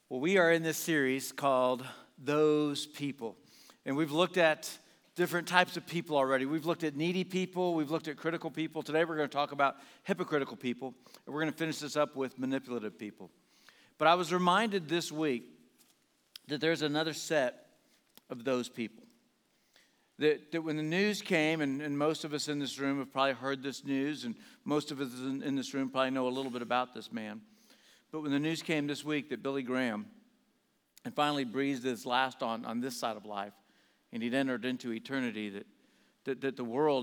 Well, we are in this series called Those People. And we've looked at different types of people already. We've looked at needy people. We've looked at critical people. Today we're going to talk about hypocritical people. And we're going to finish this up with manipulative people. But I was reminded this week that there's another set of those people. That when the news came, and most of us in this room have probably heard this news, and most of us in this room probably know a little bit about this man. But when the news came this week that Billy Graham had finally breathed his last on this side of life, and he'd entered into eternity, that the world,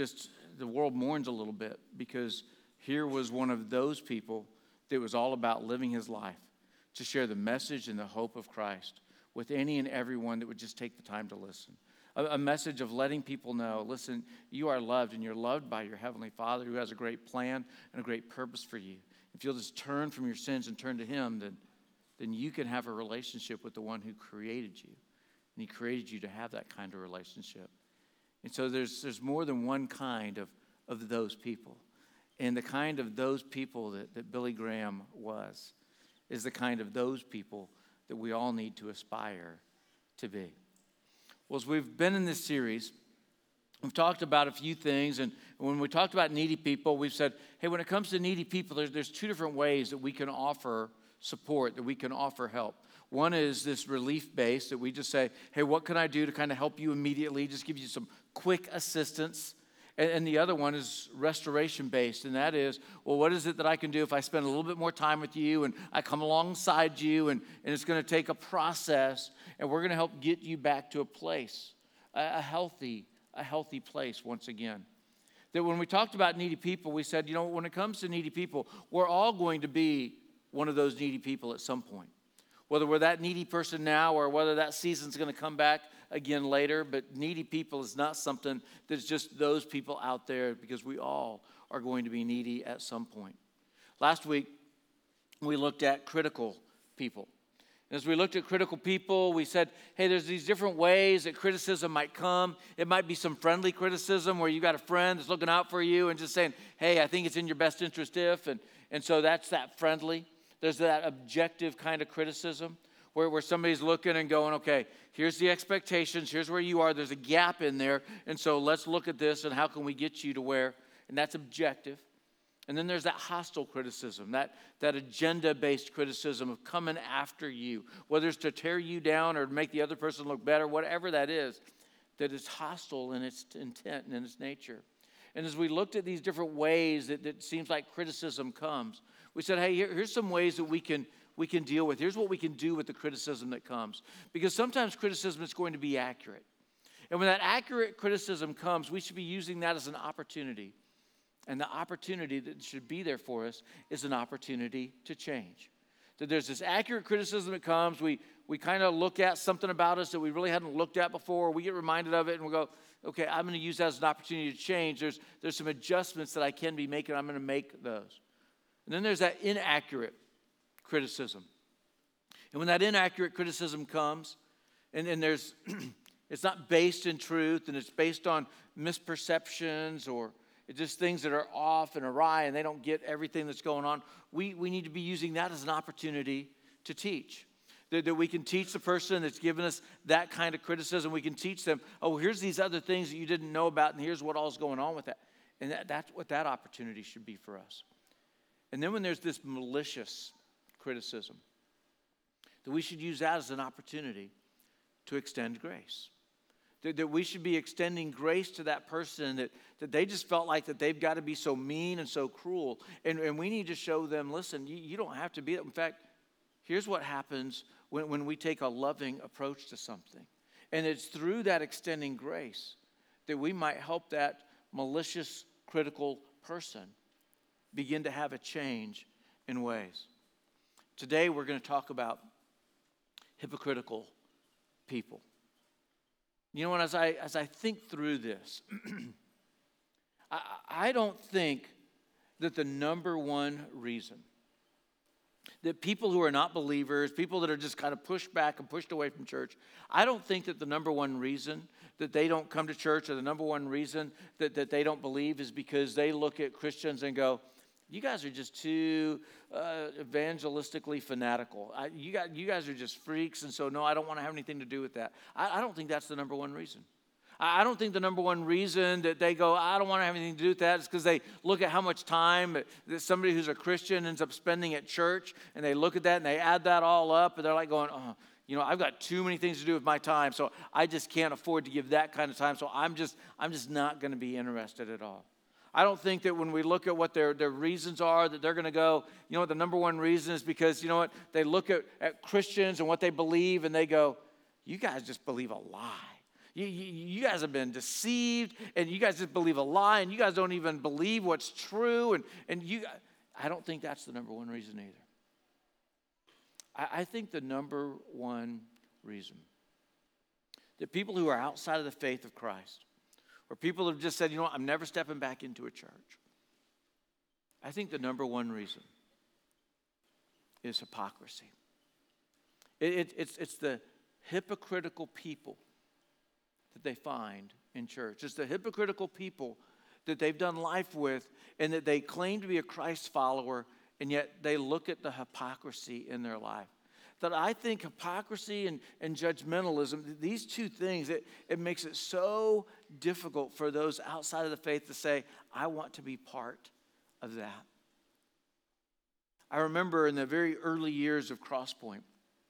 the world mourns a little bit, because here was one of those people that was all about living his life to share the message and the hope of Christ with any and everyone that would just take the time to listen. A message of letting people know, listen, you are loved, and you're loved by your Heavenly Father who has a great plan and a great purpose for you. If you'll just turn from your sins and turn to Him, then you can have a relationship with the one who created you. And He created you to have that kind of relationship. And so there's more than one kind of those people. And the kind of those people that Billy Graham was is the kind of those people that we all need to aspire to be. Well, as we've been in this series, we've talked about a few things, and when we talked about needy people, we've said, hey, when it comes to needy people, there's two different ways that we can offer support, that we can offer help. One is this relief-based, that we just say, hey, what can I do to kind of help you immediately, just give you some quick assistance. And the other one is restoration-based, and that is, well, what is it that I can do if I spend a little bit more time with you, and I come alongside you, and it's going to take a process, and we're going to help get you back to a place, a healthy place once again. That when we talked about needy people, we said, when it comes to needy people, we're all going to be one of those needy people at some point. Whether we're that needy person now or whether that season's going to come back again later, but needy people is not something that's just those people out there, because we all are going to be needy at some point. Last week, we looked at critical people. As we looked at critical people, we said, hey, there's these different ways that criticism might come. It might be some friendly criticism where you got a friend that's looking out for you and just saying, hey, I think it's in your best interest if, and so that's that friendly. There's that objective kind of criticism where somebody's looking and going, okay, here's the expectations, here's where you are, there's a gap in there, and so let's look at this and how can we get you to where, and that's objective. And then there's that hostile criticism, that agenda-based criticism of coming after you, whether it's to tear you down or to make the other person look better, whatever that is hostile in its intent and in its nature. And as we looked at these different ways that it seems like criticism comes, we said, hey, here's some ways that we can deal with. Here's what we can do with the criticism that comes. Because sometimes criticism is going to be accurate. And when that accurate criticism comes, we should be using that as an opportunity. And the opportunity that should be there for us is an opportunity to change. That there's this accurate criticism that comes. We kind of look at something about us that we really hadn't looked at before. We get reminded of it and we go, okay, I'm going to use that as an opportunity to change. There's some adjustments that I can be making. I'm going to make those. And then there's that inaccurate criticism. And when that inaccurate criticism comes, and there's it's not based in truth, and it's based on misperceptions or it's just things that are off and awry and they don't get everything that's going on, we need to be using that as an opportunity to teach. That we can teach the person that's given us that kind of criticism. We can teach them, oh, here's these other things that you didn't know about, and here's what all's going on with that. And that's what that opportunity should be for us. And then when there's this malicious criticism, that we should use that as an opportunity to extend grace. That we should be extending grace to that person that they just felt like that they've got to be so mean and so cruel. And we need to show them, listen, you don't have to be. In fact, here's what happens when we take a loving approach to something. And it's through that extending grace that we might help that malicious, critical person begin to have a change in ways. Today we're going to talk about hypocritical people. As I think through this, I don't think that the number one reason that people who are not believers, people that are just kind of pushed back and pushed away from church, I don't think that the number one reason that they don't come to church or the number one reason that they don't believe is because they look at Christians and go, you guys are just too evangelistically fanatical. You guys are just freaks, and so no, I don't want to have anything to do with that. I don't think that's the number one reason. I don't think the number one reason that they go, I don't want to have anything to do with that, is because they look at how much time that somebody who's a Christian ends up spending at church, and they look at that and they add that all up, and they're like going, oh, I've got too many things to do with my time, so I just can't afford to give that kind of time, so I'm just not going to be interested at all. I don't think that when we look at what their reasons are, that they're going to go, the number one reason is because, they look at Christians and what they believe, and they go, you guys just believe a lie. You guys have been deceived, and you guys just believe a lie, and you guys don't even believe what's true, I don't think that's the number one reason either. I think the number one reason that people who are outside of the faith of Christ, or people who have just said, I'm never stepping back into a church, I think the number one reason is hypocrisy. It's the hypocritical people that they find in church. It's the hypocritical people that they've done life with, and that they claim to be a Christ follower, and yet they look at the hypocrisy in their life. That I think hypocrisy and judgmentalism, these two things, it makes it so difficult for those outside of the faith to say, I want to be part of that. I remember in the very early years of Crosspoint,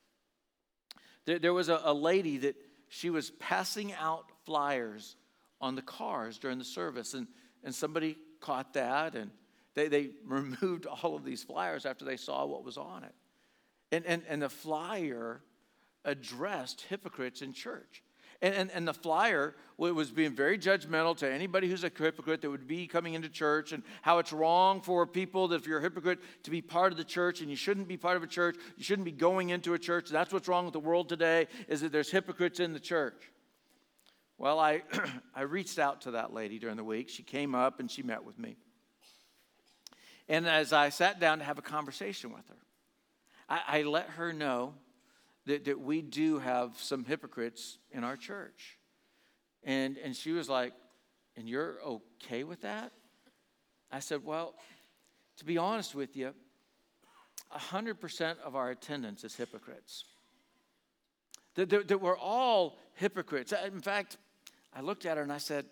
there was a lady that she was passing out flyers on the cars during the service, and somebody caught that, and they removed all of these flyers after they saw what was on it. And the flyer addressed hypocrites in church. And the flyer was being very judgmental to anybody who's a hypocrite that would be coming into church, and how it's wrong for people that if you're a hypocrite to be part of the church, and you shouldn't be part of a church, you shouldn't be going into a church. That's what's wrong with the world today, is that there's hypocrites in the church. Well, I reached out to that lady during the week. She came up and she met with me. And as I sat down to have a conversation with her, I let her know that we do have some hypocrites in our church. And she was like, and you're okay with that? I said, well, to be honest with you, 100% of our attendance is hypocrites. That we're all hypocrites. In fact, I looked at her and I said,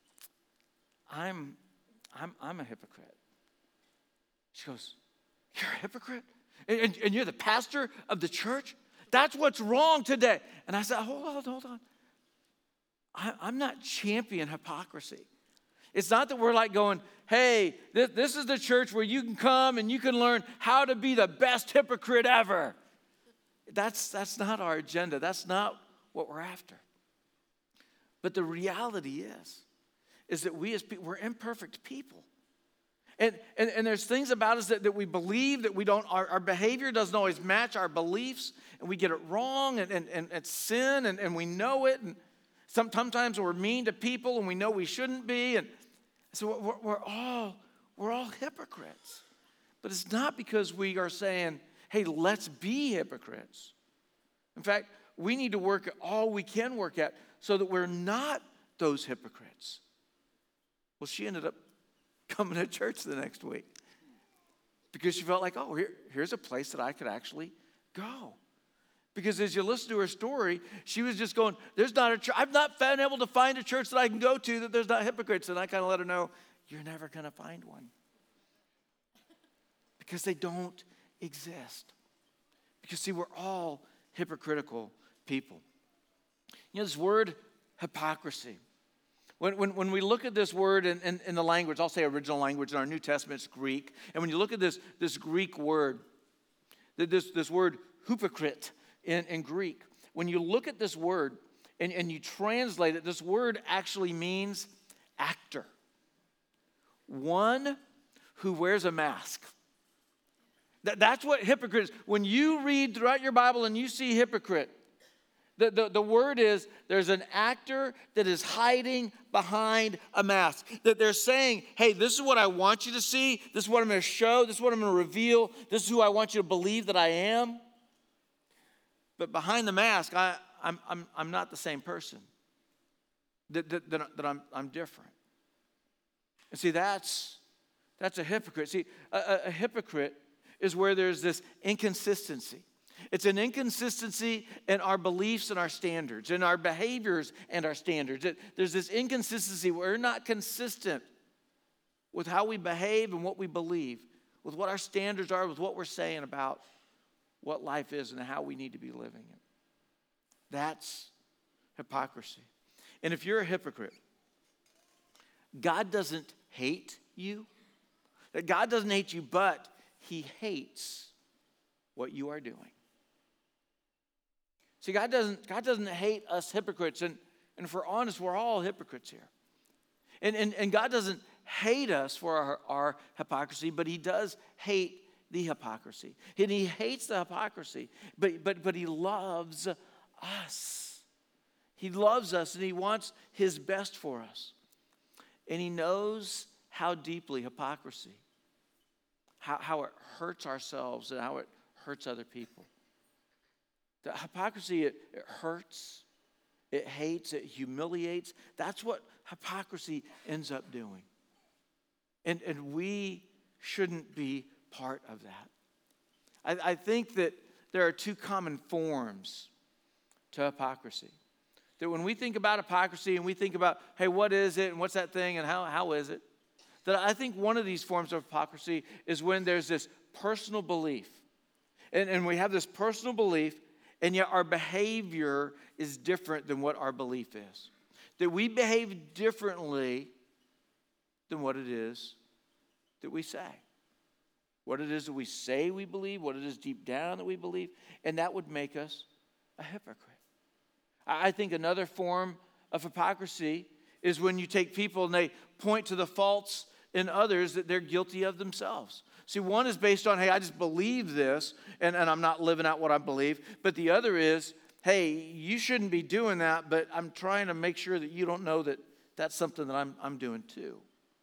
I'm a hypocrite. She goes, you're a hypocrite? And you're the pastor of the church? That's what's wrong today. And I said, hold on. I'm not championing hypocrisy. It's not that we're like going, hey, this is the church where you can come and you can learn how to be the best hypocrite ever. That's not our agenda. That's not what we're after. But the reality is that we as people, we're imperfect people. And there's things about us that we believe that we don't, our behavior doesn't always match our beliefs, and we get it wrong, and it's sin, and we know it, and sometimes we're mean to people, and we know we shouldn't be, and so we're all hypocrites. But it's not because we are saying, hey, let's be hypocrites. In fact, we need to work at all we can work at so that we're not those hypocrites. Well, she ended up coming to church the next week because she felt like, oh, here's a place that I could actually go. Because as you listen to her story, she was just going, there's not a church. I've not been able to find a church that I can go to that there's not hypocrites. And I kind of let her know, you're never going to find one. Because they don't exist. Because, see, we're all hypocritical people. This word hypocrisy. When we look at this word in the language, I'll say original language, in our New Testament it's Greek. And when you look at this Greek word, this word hypocrite in Greek, when you look at this word and you translate it, this word actually means actor. One who wears a mask. That's what hypocrite is. When you read throughout your Bible and you see hypocrite, the word is there's an actor that is hiding behind a mask. That they're saying, hey, this is what I want you to see. This is what I'm going to show. This is what I'm going to reveal. This is who I want you to believe that I am. But behind the mask, I'm not the same person. That I'm different. And see, that's That's a hypocrite. See, a hypocrite is where there's this inconsistency. It's an inconsistency in our beliefs and our standards, in our behaviors and our standards. There's this inconsistency where we're not consistent with how we behave and what we believe, with what our standards are, with what we're saying about what life is and how we need to be living it. That's hypocrisy. And if you're a hypocrite, God doesn't hate you. God doesn't hate you, but he hates what you are doing. See, God doesn't hate us hypocrites. And if we're honest, we're all hypocrites here. And God doesn't hate us for our hypocrisy, but he does hate the hypocrisy. And he hates the hypocrisy, but he loves us. He loves us and he wants his best for us. And he knows how deeply hypocrisy, how it hurts ourselves and how it hurts other people. The hypocrisy, it hurts, it hates, it humiliates. That's what hypocrisy ends up doing. And we shouldn't be part of that. I think that there are two common forms to hypocrisy. That when we think about hypocrisy and we think about, hey, what is it and what's that thing and how is it? That I think one of these forms of hypocrisy is when there's this personal belief. And we have this personal belief, and yet our behavior is different than what our belief is. That we behave differently than what it is that we say. What it is that we say we believe, what it is deep down that we believe, and that would make us a hypocrite. I think another form of hypocrisy is when you take people and they point to the faults in others that they're guilty of themselves. See, one is based on, hey, I just believe this, and I'm not living out what I believe. But the other is, hey, you shouldn't be doing that, but I'm trying to make sure that you don't know that that's something that I'm doing too.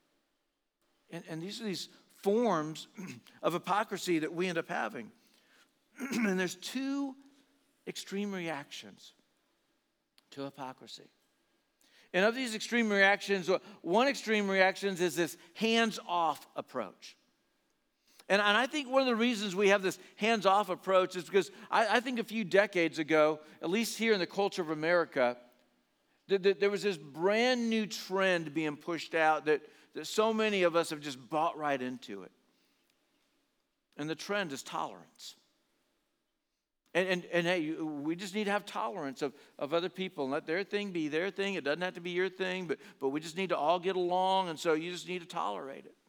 And these are these forms of hypocrisy that we end up having. And there's two extreme reactions to hypocrisy. And of these extreme reactions, one extreme reaction is this hands-off approach. And I think one of the reasons we have this hands-off approach is because I think a few decades ago, at least here in the culture of America, there was this brand new trend being pushed out that so many of us have just bought right into it. And the trend is tolerance. And hey, we just need to have tolerance of other people and let their thing be their thing. It doesn't have to be your thing, but we just need to all get along, and so you just need to tolerate it.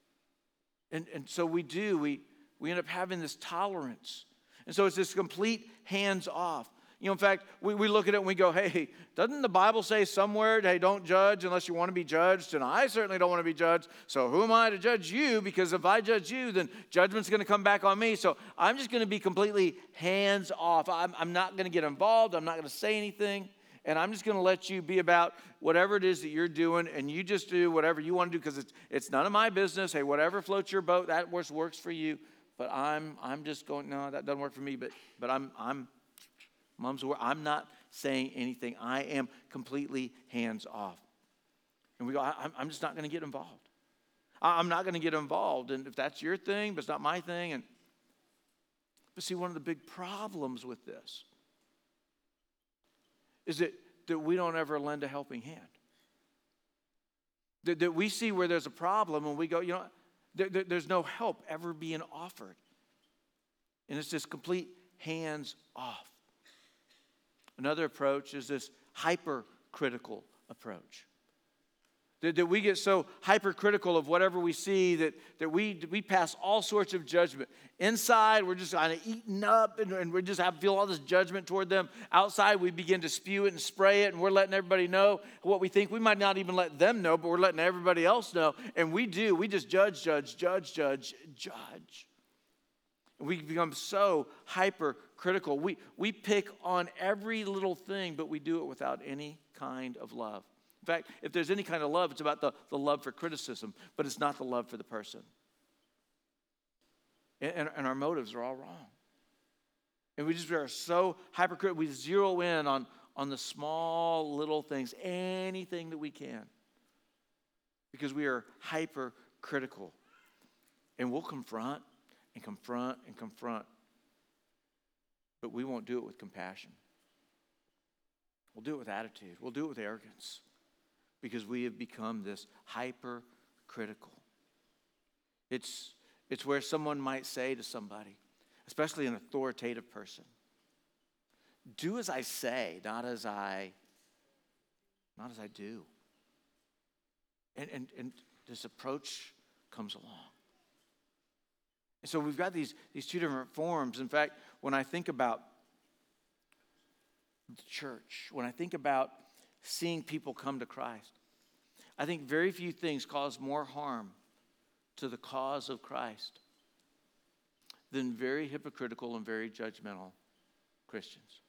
And so we end up having this tolerance. And so it's this complete hands-off. You know, in fact, we look at it and we go, hey, doesn't the Bible say somewhere, hey, don't judge unless you want to be judged? And I certainly don't want to be judged. So who am I to judge you? Because if I judge you, then judgment's going to come back on me. So I'm just going to be completely hands-off. I'm not going to get involved. I'm not going to say anything. And I'm just going to let you be about whatever it is that you're doing. And you just do whatever you want to do because it's none of my business. Hey, whatever floats your boat, that works for you. But I'm just going, no, that doesn't work for me. But Mom's word. I'm not saying anything. I am completely hands off. And we go, I'm just not going to get involved. I'm not going to get involved. And if that's your thing, but it's not my thing. But see, one of the big problems with this is that we don't ever lend a helping hand. That we see where there's a problem and we go, you know, there's no help ever being offered. And it's just complete hands off. Another approach is this hypercritical approach. That we get so hypercritical of whatever we see that we pass all sorts of judgment. Inside, we're just kind of eaten up and we just feel all this judgment toward them. Outside, we begin to spew it and spray it, and we're letting everybody know what we think. We might not even let them know, but we're letting everybody else know. And we just judge. We become so hypercritical. We pick on every little thing, but we do it without any kind of love. In fact, if there's any kind of love, it's about the love for criticism, but it's not the love for the person. And our motives are all wrong. And we are so hypercritical. We zero in on the small little things, anything that we can, because we are hypercritical And we'll confront and confront and confront. But we won't do it with compassion. We'll do it with attitude. We'll do it with arrogance. Because we have become this hypercritical. It's where someone might say to somebody, especially an authoritative person, do as I say, not as I do. And this approach comes along. And so we've got these two different forms. In fact, when I think about the church, when I think about seeing people come to Christ, I think very few things cause more harm to the cause of Christ than very hypocritical and very judgmental Christians.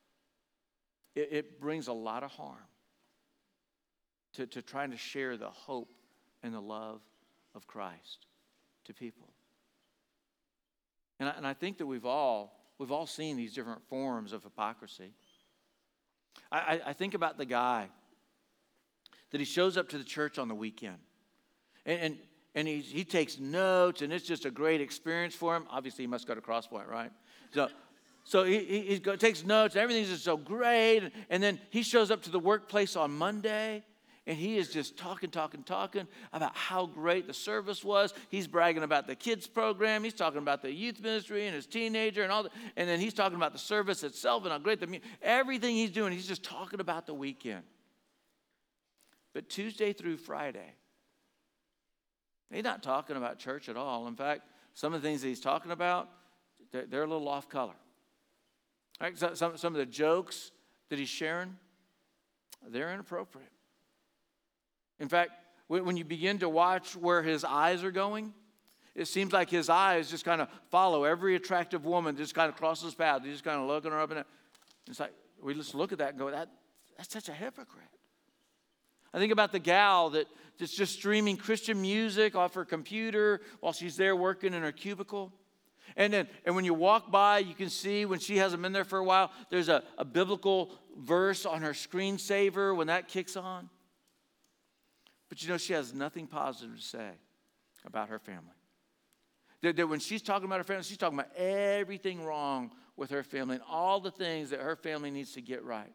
It brings a lot of harm to trying to share the hope and the love of Christ to people. And I think that we've all seen these different forms of hypocrisy. I think about the guy that he shows up to the church on the weekend. And he takes notes, and it's just a great experience for him. Obviously, he must go to Crosspoint, right? So he takes notes, and everything's just so great. And then he shows up to the workplace on Monday, and he is just talking about how great the service was. He's bragging about the kids program. He's talking about the youth ministry and his teenager and all that. And then he's talking about the service itself and how great everything he's doing. He's just talking about the weekend. But Tuesday through Friday, he's not talking about church at all. In fact, some of the things that he's talking about, they're a little off color. Right? Some of the jokes that he's sharing, they're inappropriate. In fact, when you begin to watch where his eyes are going, it seems like his eyes just kind of follow every attractive woman, just kind of crosses his path. He's just kind of looking her up and down. It's like, we just look at that and go, that's such a hypocrite. I think about the gal that's just streaming Christian music off her computer while she's there working in her cubicle. And when you walk by, you can see when she hasn't been there for a while, there's a biblical verse on her screensaver when that kicks on. But you know, she has nothing positive to say about her family. That when she's talking about her family, she's talking about everything wrong with her family and all the things that her family needs to get right.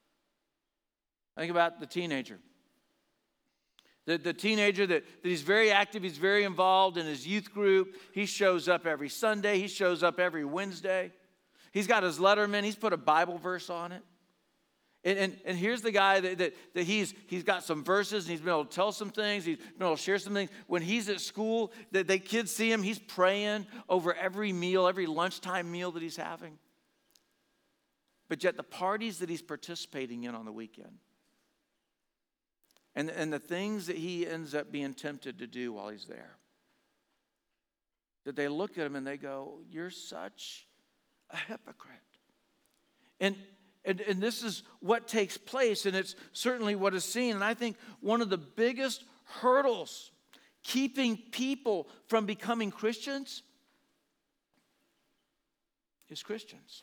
I think about the teenager. The teenager that he's very active, he's very involved in his youth group. He shows up every Sunday. He shows up every Wednesday. He's got his Letterman. He's put a Bible verse on it. And here's the guy that he's got some verses, and he's been able to tell some things. He's been able to share some things. When he's at school, the kids see him. He's praying over every meal, every lunchtime meal that he's having. But yet the parties that he's participating in on the weekend, and the things that he ends up being tempted to do while he's there, that they look at him and they go, "You're such a hypocrite." And this is what takes place, and it's certainly what is seen. And I think one of the biggest hurdles keeping people from becoming Christians is Christians.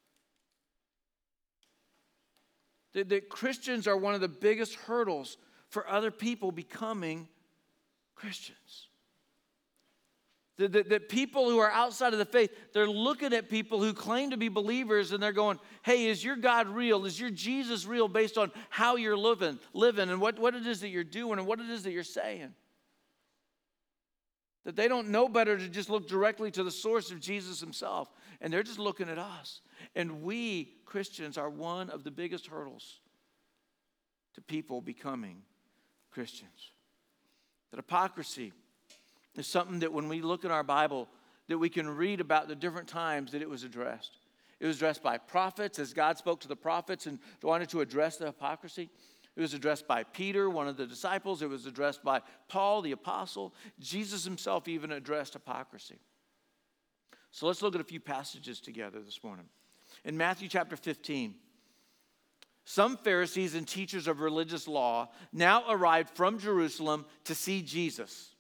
That Christians are one of the biggest hurdles for other people becoming Christians. That people who are outside of the faith, they're looking at people who claim to be believers and they're going, "Hey, is your God real? Is your Jesus real?" based on how you're living and what it is that you're doing and what it is that you're saying. That they don't know better to just look directly to the source of Jesus himself. And they're just looking at us. And we, Christians, are one of the biggest hurdles to people becoming Christians. That hypocrisy is something that when we look in our Bible, that we can read about the different times that it was addressed. It was addressed by prophets as God spoke to the prophets and wanted to address the hypocrisy. It was addressed by Peter, one of the disciples. It was addressed by Paul, the apostle. Jesus himself even addressed hypocrisy. So let's look at a few passages together this morning. In Matthew chapter 15, some Pharisees and teachers of religious law now arrived from Jerusalem to see Jesus.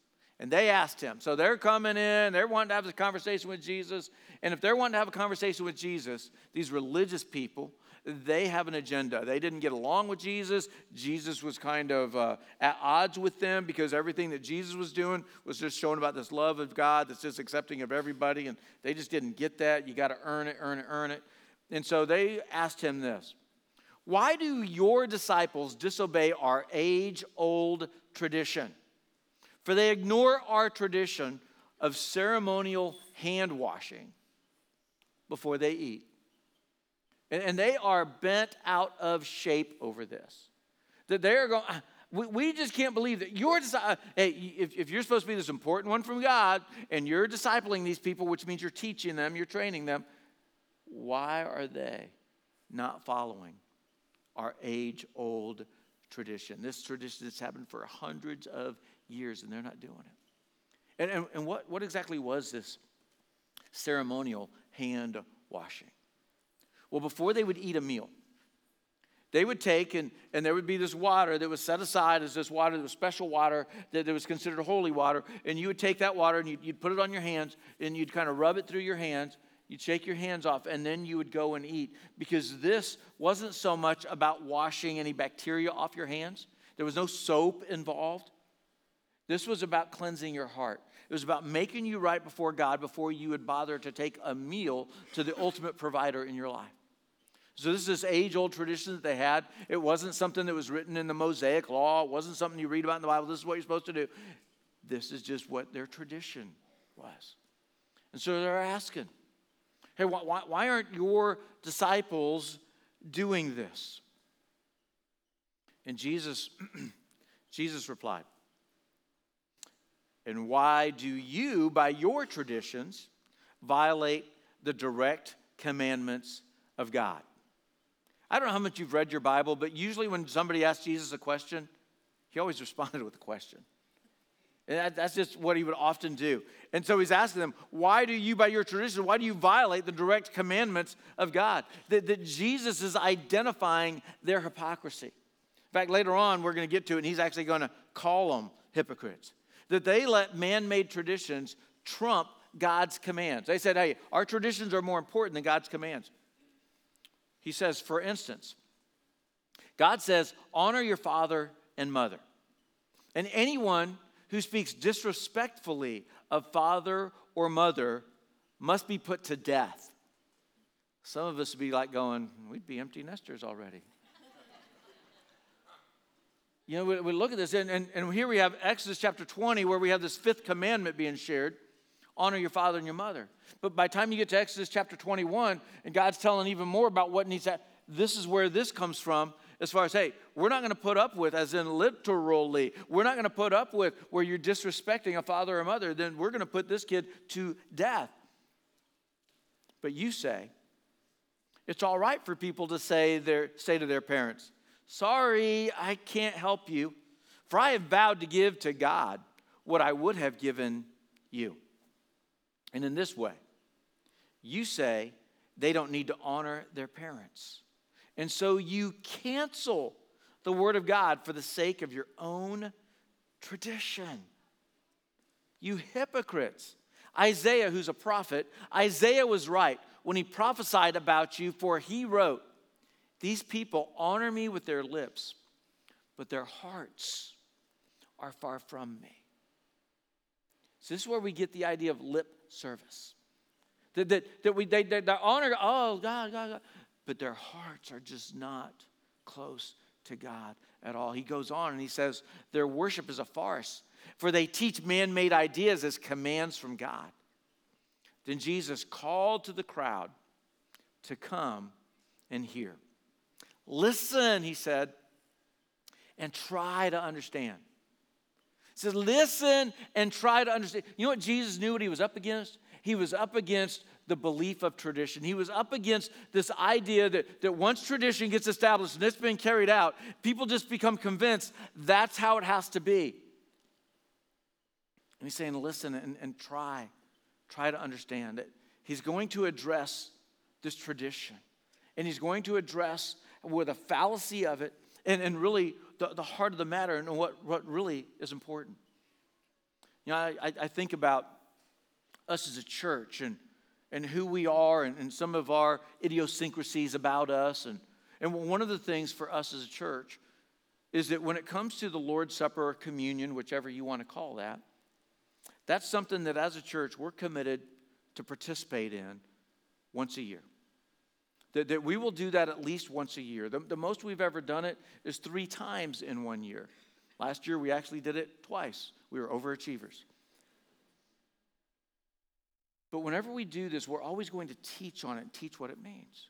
And they asked him. So they're coming in, they're wanting to have a conversation with Jesus. And if they're wanting to have a conversation with Jesus, these religious people, they have an agenda. They didn't get along with Jesus. Jesus was kind of at odds with them because everything that Jesus was doing was just showing about this love of God that's just accepting of everybody. And they just didn't get that. You got to earn it, earn it, earn it. And so they asked him this: why do your disciples disobey our age-old tradition? For they ignore our tradition of ceremonial hand washing before they eat. And they are bent out of shape over this. That they're going, we just can't believe that you're, hey, if you're supposed to be this important one from God, and you're discipling these people, which means you're teaching them, you're training them, why are they not following our age-old tradition? This tradition that's happened for hundreds of years, and they're not doing it. And what exactly was this ceremonial hand washing? Well, before they would eat a meal, they would take, and there would be this water that was set aside as this water, that was special water that was considered holy water, and you would take that water and you'd put it on your hands, and you'd kind of rub it through your hands, you'd shake your hands off, and then you would go and eat. Because this wasn't so much about washing any bacteria off your hands. There was no soap involved. This was about cleansing your heart. It was about making you right before God before you would bother to take a meal to the ultimate provider in your life. So this is this age-old tradition that they had. It wasn't something that was written in the Mosaic Law. It wasn't something you read about in the Bible. This is what you're supposed to do. This is just what their tradition was. And so they're asking, hey, why aren't your disciples doing this? And Jesus replied, and why do you, by your traditions, violate the direct commandments of God? I don't know how much you've read your Bible, but usually when somebody asks Jesus a question, he always responded with a question. And that's just what he would often do. And so he's asking them, why do you, by your tradition, why do you violate the direct commandments of God? That Jesus is identifying their hypocrisy. In fact, later on, we're going to get to it, and he's actually going to call them hypocrites. That they let man-made traditions trump God's commands. They said, hey, our traditions are more important than God's commands. He says, for instance, God says, honor your father and mother. And anyone who speaks disrespectfully of father or mother must be put to death. Some of us would be like going, we'd be empty nesters already. You know, we look at this, and here we have Exodus chapter 20, where we have this fifth commandment being shared. Honor your father and your mother. But by the time you get to Exodus chapter 21, and God's telling even more about what needs to, this is where this comes from, as far as, hey, we're not going to put up with, as in literally, we're not going to put up with where you're disrespecting a father or mother, then we're going to put this kid to death. But you say, it's all right for people to say to their parents, sorry, I can't help you, for I have vowed to give to God what I would have given you. And in this way, you say they don't need to honor their parents. And so you cancel the word of God for the sake of your own tradition. You hypocrites. Isaiah, who's a prophet, Isaiah was right when he prophesied about you, for he wrote, these people honor me with their lips, but their hearts are far from me. So this is where we get the idea of lip service. That they honor, oh, God, but their hearts are just not close to God at all. He goes on and he says, their worship is a farce, for they teach man-made ideas as commands from God. Then Jesus called to the crowd to come and hear. Listen, he said, and try to understand. He says, listen and try to understand. You know what Jesus knew what he was up against? He was up against the belief of tradition. He was up against this idea that once tradition gets established and it's been carried out, people just become convinced that's how it has to be. And he's saying, listen and try to understand it. He's going to address this tradition. And he's going to address with a fallacy of it and really the heart of the matter and what really is important. I think about us as a church and who we are and some of our idiosyncrasies about us. And one of the things for us as a church is that when it comes to the Lord's Supper or communion, whichever you want to call that, that's something that as a church we're committed to participate in once a year. That we will do that at least once a year. The most we've ever done it is 3 times in 1 year. Last year we actually did it twice. We were overachievers. But whenever we do this, we're always going to teach on it and teach what it means.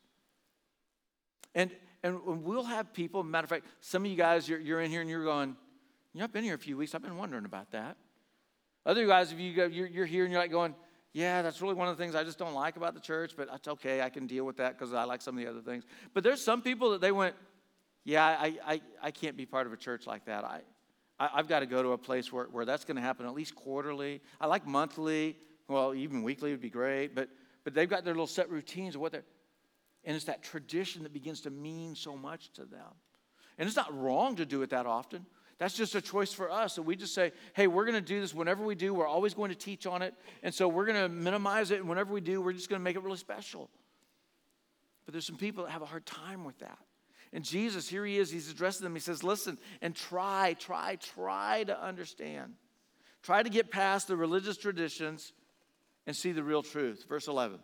And we'll have people, matter of fact, some of you guys, you're in here and you're going, I've been here a few weeks, I've been wondering about that. Other guys, if you're here and you're like going, yeah, that's really one of the things I just don't like about the church, but that's okay, I can deal with that because I like some of the other things. But there's some people that they went, yeah, I can't be part of a church like that. I've got to go to a place where that's going to happen at least quarterly. I like monthly. Well, even weekly would be great. But they've got their little set routines of what they're, and it's that tradition that begins to mean so much to them. And it's not wrong to do it that often. That's just a choice for us. So we just say, hey, we're going to do this whenever we do. We're always going to teach on it. And so we're going to minimize it. And whenever we do, we're just going to make it really special. But there's some people that have a hard time with that. And Jesus, here he is. He's addressing them. He says, listen, and try to understand. Try to get past the religious traditions and see the real truth. Verse 11.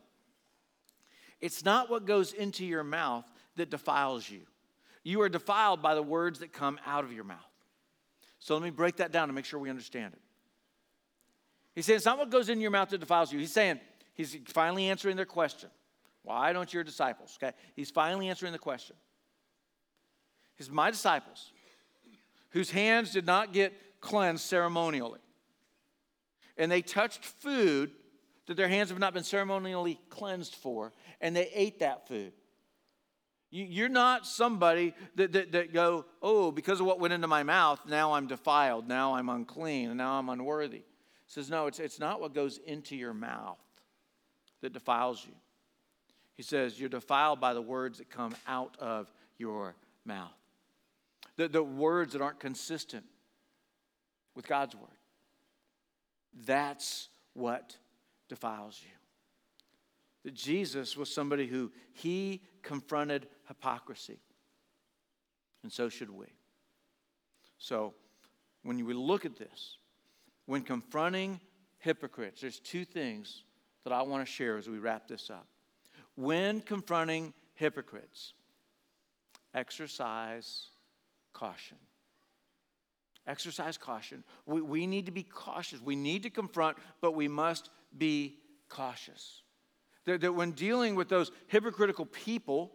It's not what goes into your mouth that defiles you. You are defiled by the words that come out of your mouth. So let me break that down to make sure we understand it. He's saying it's not what goes in your mouth that defiles you. He's saying, he's finally answering their question. Why don't your disciples? Okay, he's finally answering the question. He says, my disciples, whose hands did not get cleansed ceremonially, and they touched food that their hands have not been ceremonially cleansed for, and they ate that food. You're not somebody that go, oh, because of what went into my mouth, now I'm defiled, now I'm unclean, and now I'm unworthy. He says, no, it's not what goes into your mouth that defiles you. He says, you're defiled by the words that come out of your mouth. The words that aren't consistent with God's word. That's what defiles you. That Jesus was somebody who he confronted hypocrisy. And so should we. So when we look at this, when confronting hypocrites, there's 2 things that I want to share as we wrap this up. When confronting hypocrites, exercise caution. Exercise caution. We need to be cautious. We need to confront, but we must be cautious. That when dealing with those hypocritical people,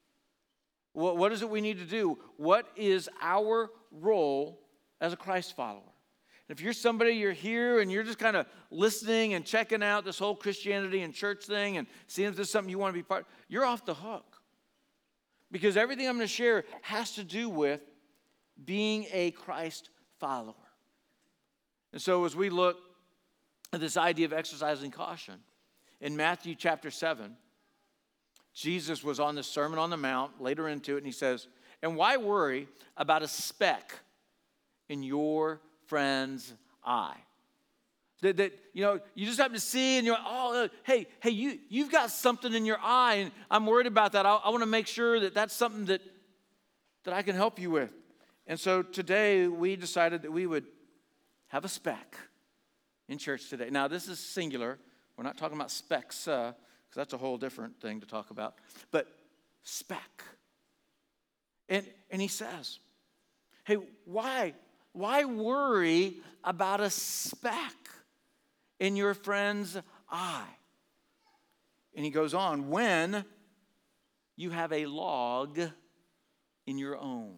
what is it we need to do? What is our role as a Christ follower? And if you're somebody, you're here and you're just kind of listening and checking out this whole Christianity and church thing and seeing if there's something you want to be part of, you're off the hook. Because everything I'm going to share has to do with being a Christ follower. And so as we look at this idea of exercising caution, in Matthew chapter 7, Jesus was on the Sermon on the Mount, later into it, and he says, and why worry about a speck in your friend's eye? That you just happen to see and you're, hey, you've got something in your eye and I'm worried about that. I want to make sure that that's something that I can help you with. And so today we decided that we would have a speck in church today. Now this is singular. We're not talking about specks, because that's a whole different thing to talk about. But speck. And he says, hey, why worry about a speck in your friend's eye? And he goes on, when you have a log in your own.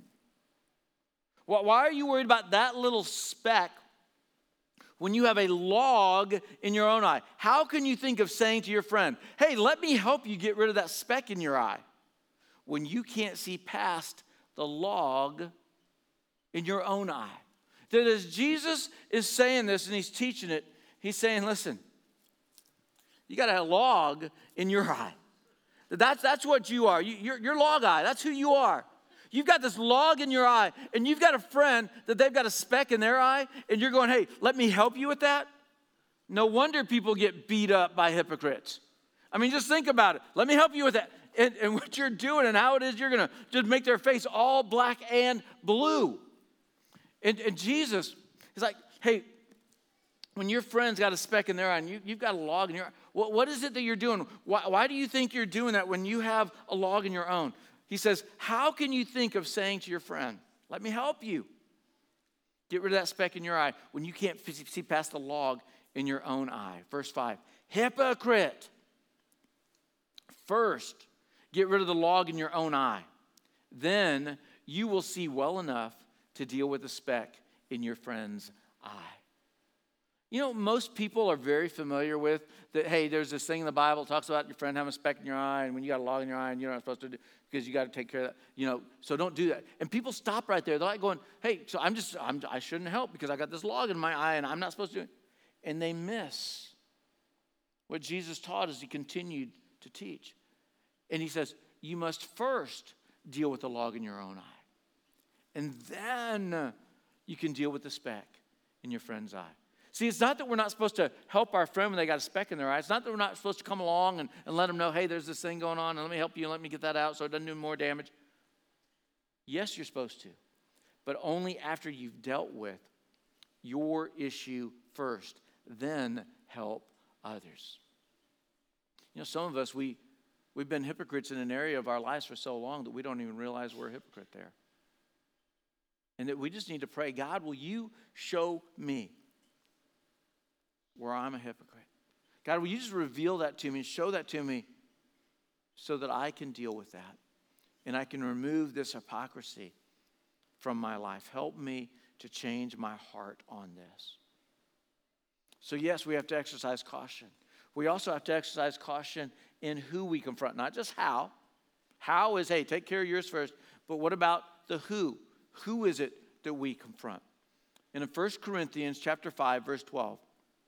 Why are you worried about that little speck when you have a log in your own eye? How can you think of saying to your friend, hey, let me help you get rid of that speck in your eye, when you can't see past the log in your own eye? That as Jesus is saying this and he's teaching it, he's saying, listen, you got a log in your eye. That's what you are. You're log eye. That's who you are. You've got this log in your eye, and you've got a friend that they've got a speck in their eye, and you're going, hey, let me help you with that? No wonder people get beat up by hypocrites. I mean, just think about it. Let me help you with that. And what you're doing and how it is, you're going to just make their face all black and blue. And Jesus is like, hey, when your friend's got a speck in their eye and you've got a log in your eye, what is it that you're doing? Why do you think you're doing that when you have a log in your own? He says, how can you think of saying to your friend, let me help you? Get rid of that speck in your eye when you can't see past the log in your own eye. Verse 5, hypocrite. First, get rid of the log in your own eye. Then you will see well enough to deal with the speck in your friend's eye. You know, most people are very familiar with that, hey, there's this thing in the Bible that talks about your friend having a speck in your eye, and when you got a log in your eye, and you're not supposed to do because you got to take care of that, you know, so don't do that. And people stop right there. They're like going, hey, so I shouldn't help because I got this log in my eye, and I'm not supposed to do it. And they miss what Jesus taught as he continued to teach. And he says, you must first deal with the log in your own eye. And then you can deal with the speck in your friend's eye. See, it's not that we're not supposed to help our friend when they got a speck in their eye. It's not that we're not supposed to come along and let them know, hey, there's this thing going on, and let me help you and let me get that out so it doesn't do more damage. Yes, you're supposed to, but only after you've dealt with your issue first. Then help others. You know, some of us, we've been hypocrites in an area of our lives for so long that we don't even realize we're a hypocrite there. And that we just need to pray, God, will you show me where I'm a hypocrite? God, will you just reveal that to me and show that to me so that I can deal with that and I can remove this hypocrisy from my life. Help me to change my heart on this. So yes, we have to exercise caution. We also have to exercise caution in who we confront, not just how. How is, hey, take care of yours first, but what about the who? Who is it that we confront? And in 1 Corinthians chapter 5, verse 12,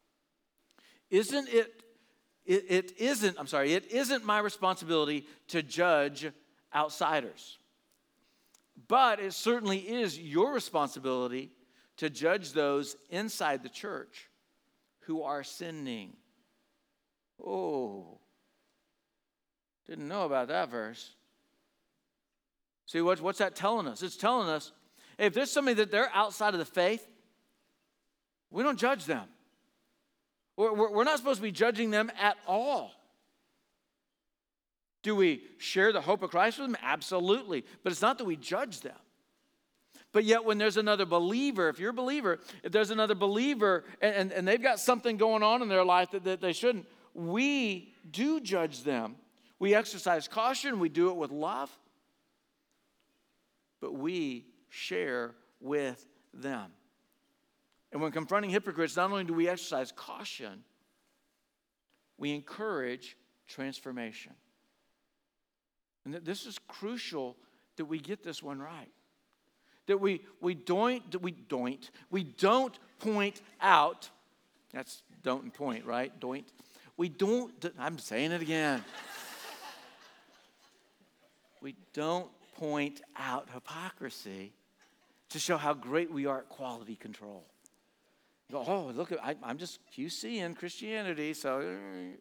it isn't my responsibility to judge outsiders. But it certainly is your responsibility to judge those inside the church who are sinning. Oh, didn't know about that verse. See, what's that telling us? It's telling us, hey, if there's somebody that they're outside of the faith, we don't judge them. We're not supposed to be judging them at all. Do we share the hope of Christ with them? Absolutely. But it's not that we judge them. But yet when there's another believer, if you're a believer, if there's another believer and they've got something going on in their life that they shouldn't, we do judge them. We exercise caution. We do it with love. But we share with them. And when confronting hypocrites, not only do we exercise caution, we encourage transformation. And this is crucial that we get this one right. That we don't point out, that's don't and point, right? I'm saying it again. We don't point out hypocrisy to show how great we are at quality control. You go, oh, look, I'm just QC in Christianity, so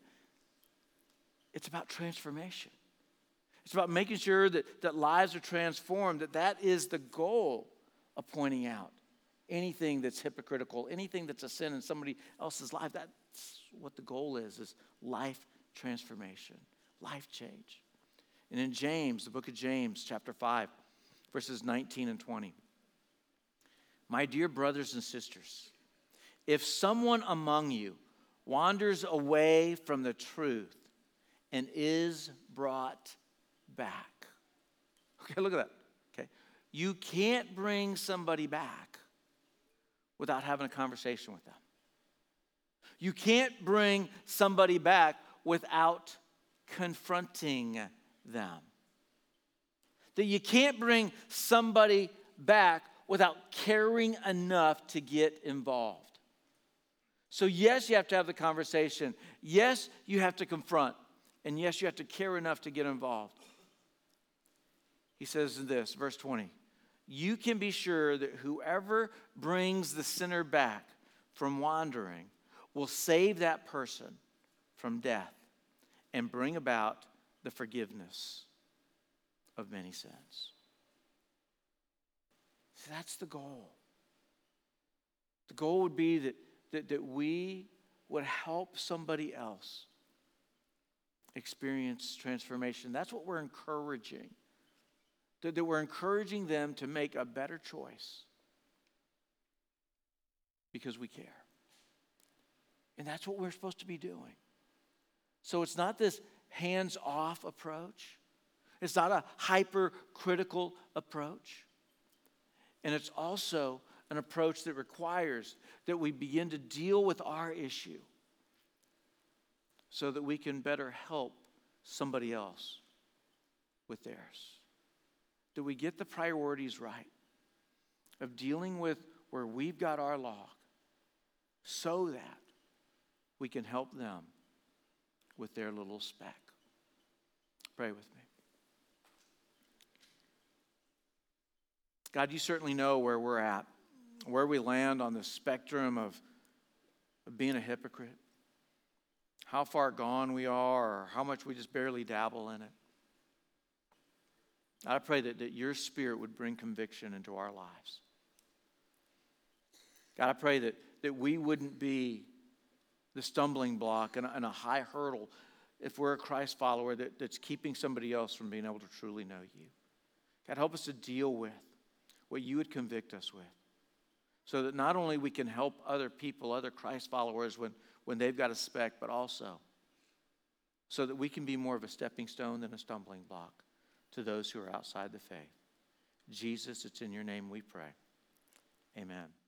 it's about transformation. It's about making sure that lives are transformed, that is the goal of pointing out anything that's hypocritical, anything that's a sin in somebody else's life. That's what the goal is life transformation, life change. And in James, the book of James, chapter 5, verses 19 and 20. My dear brothers and sisters, if someone among you wanders away from the truth and is brought back. Okay, look at that. Okay. You can't bring somebody back without having a conversation with them. You can't bring somebody back without confronting them. That you can't bring somebody back without caring enough to get involved. So yes, you have to have the conversation. Yes, you have to confront. And yes, you have to care enough to get involved. He says this, verse 20, you can be sure that whoever brings the sinner back from wandering will save that person from death and bring about the forgiveness of many sins. See, that's the goal. The goal would be that we would help somebody else experience transformation. That's what we're encouraging. That we're encouraging them to make a better choice because we care. And that's what we're supposed to be doing. So it's not this hands-off approach. It's not a hypercritical approach. And it's also an approach that requires that we begin to deal with our issue so that we can better help somebody else with theirs. That we get the priorities right of dealing with where we've got our log so that we can help them with their little speck. Pray with me. God, you certainly know where we're at, where we land on the spectrum of being a hypocrite, how far gone we are, or how much we just barely dabble in it. I pray that your Spirit would bring conviction into our lives. God, I pray that we wouldn't be the stumbling block and a high hurdle if we're a Christ follower that's keeping somebody else from being able to truly know you. God, help us to deal with what you would convict us with so that not only we can help other people, other Christ followers when they've got a speck, but also so that we can be more of a stepping stone than a stumbling block to those who are outside the faith. Jesus, it's in your name we pray. Amen.